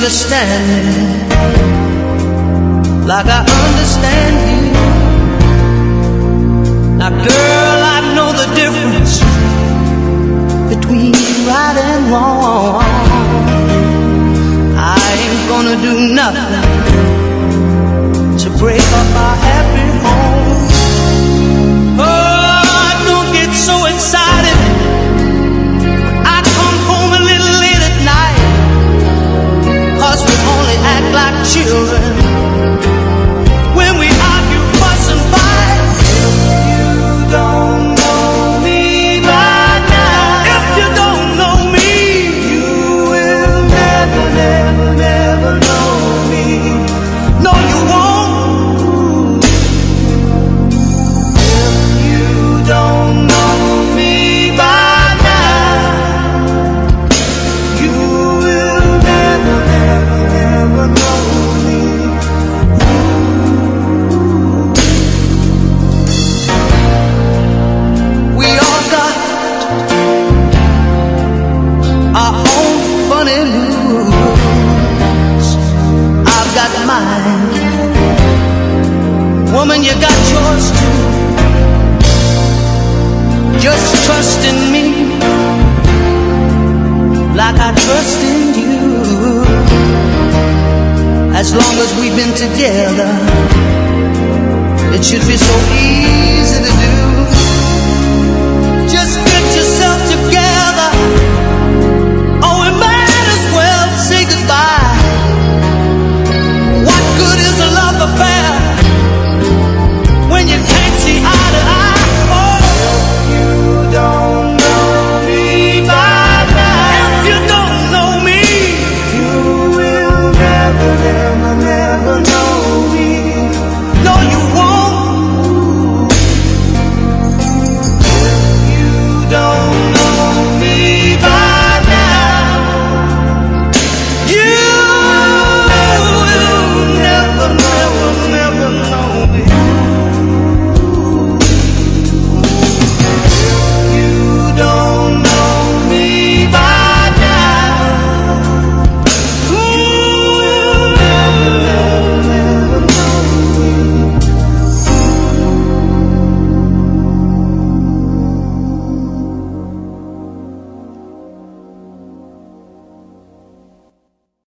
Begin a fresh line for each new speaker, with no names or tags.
understand me like I understand you. Now girl, I know the difference between right and wrong. I ain't gonna do nothing to break up our happy home. Oh, don't get so excited when I come home a little late at night, 'cause we only act like children when we argue, fuss and fight. If you don't know me by now, if you don't know me, you will never, never, never know me. No, you won't. If you don't know me by now, you will never, never, never know me. We all got our own funny moves. I've got mine. Woman, you got yours too. Just trust in me like I trust in you. As long as we've been together, it should be so easy.